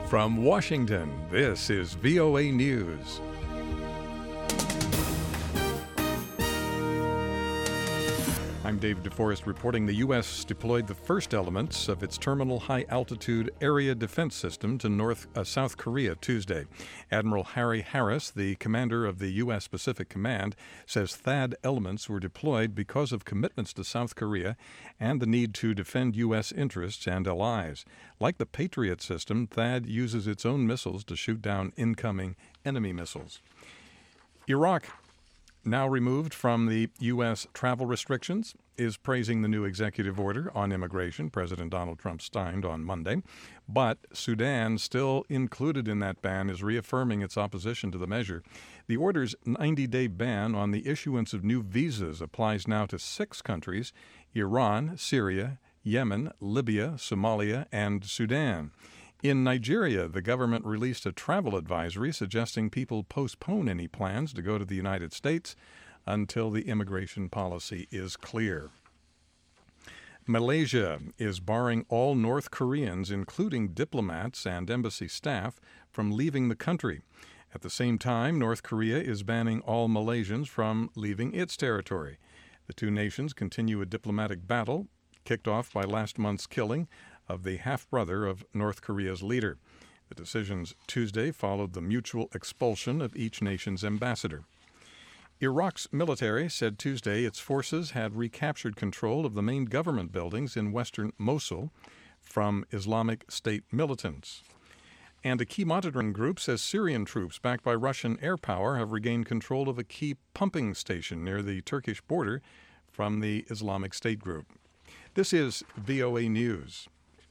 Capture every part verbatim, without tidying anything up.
From Washington, this is V O A News. I'm Dave DeForest reporting the U S deployed the first elements of its Terminal High Altitude Area Defense System to North uh, South Korea Tuesday. Admiral Harry Harris, the commander of the U S Pacific Command, says THAAD elements were deployed because of commitments to South Korea and the need to defend U S interests and allies. Like the Patriot system, THAAD uses its own missiles to shoot down incoming enemy missiles. Iraq, now removed from the U S travel restrictions, is praising the new executive order on immigration President Donald Trump signed on Monday. But Sudan, still included in that ban, is reaffirming its opposition to the measure. The order's ninety-day ban on the issuance of new visas applies now to six countries: Iran, Syria, Yemen, Libya, Somalia, and Sudan. In Nigeria, the government released a travel advisory suggesting people postpone any plans to go to the United States until the immigration policy is clear. Malaysia is barring all North Koreans, including diplomats and embassy staff, from leaving the country. At the same time, North Korea is banning all Malaysians from leaving its territory. The two nations continue a diplomatic battle kicked off by last month's killing of the half-brother of North Korea's leader. The decisions Tuesday followed the mutual expulsion of each nation's ambassador. Iraq's military said Tuesday its forces had recaptured control of the main government buildings in western Mosul from Islamic State militants. And a key monitoring group says Syrian troops backed by Russian air power have regained control of a key pumping station near the Turkish border from the Islamic State group. This is V O A News.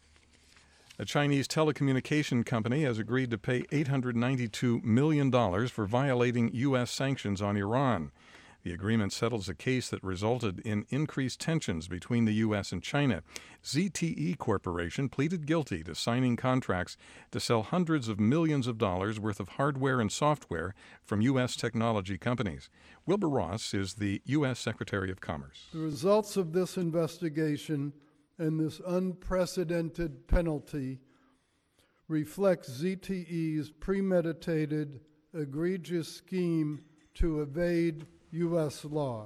A Chinese telecommunication company has agreed to pay eight hundred ninety-two million dollars for violating U S sanctions on Iran. The agreement settles a case that resulted in increased tensions between the U S and China. Z T E Corporation pleaded guilty to signing contracts to sell hundreds of millions of dollars worth of hardware and software from U S technology companies. Wilbur Ross is the U S Secretary of Commerce. The results of this investigation and this unprecedented penalty reflects Z T E's premeditated, egregious scheme to evade U S law.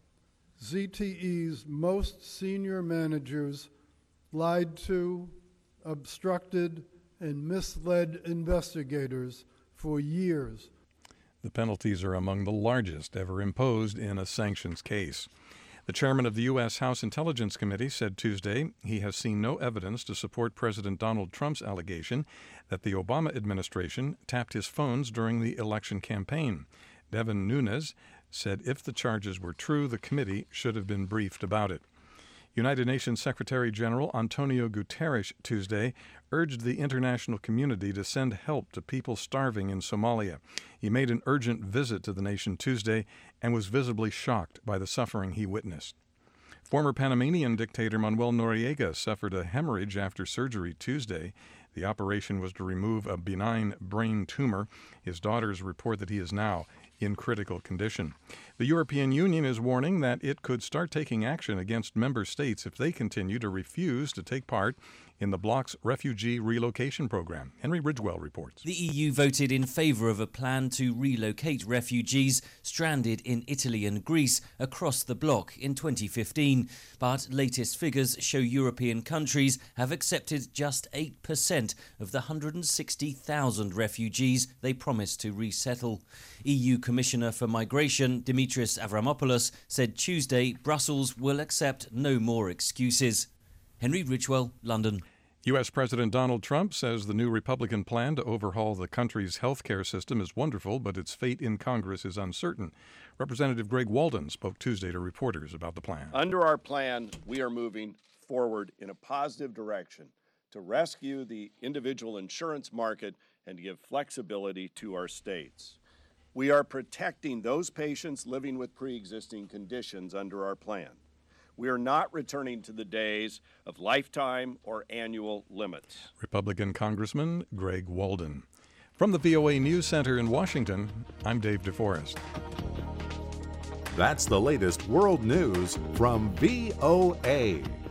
Z T E's most senior managers lied to, obstructed, and misled investigators for years. The penalties are among the largest ever imposed in a sanctions case. The chairman of the U S House Intelligence Committee said Tuesday he has seen no evidence to support President Donald Trump's allegation that the Obama administration tapped his phones during the election campaign. Devin Nunes said if the charges were true, the committee should have been briefed about it. United Nations Secretary General Antonio Guterres Tuesday urged the international community to send help to people starving in Somalia. He made an urgent visit to the nation Tuesday and was visibly shocked by the suffering he witnessed. Former Panamanian dictator Manuel Noriega suffered a hemorrhage after surgery Tuesday. The operation was to remove a benign brain tumor. His daughters report that he is now in critical condition. The European Union is warning that it could start taking action against member states if they continue to refuse to take part in the bloc's refugee relocation program. Henry Ridgewell reports. The E U voted in favour of a plan to relocate refugees stranded in Italy and Greece across the bloc in twenty fifteen. But latest figures show European countries have accepted just eight percent of the one hundred sixty thousand refugees they promised to resettle. E U Commissioner for Migration Dimitris Avramopoulos said Tuesday Brussels will accept no more excuses. Henry Ridgewell, London. U S. President Donald Trump says the new Republican plan to overhaul the country's health care system is wonderful, but its fate in Congress is uncertain. Representative Greg Walden spoke Tuesday to reporters about the plan. Under our plan, we are moving forward in a positive direction to rescue the individual insurance market and to give flexibility to our states. We are protecting those patients living with pre-existing conditions under our plan. We are not returning to the days of lifetime or annual limits. Republican Congressman Greg Walden. From the V O A News Center in Washington, I'm Dave DeForest. That's the latest world news from V O A.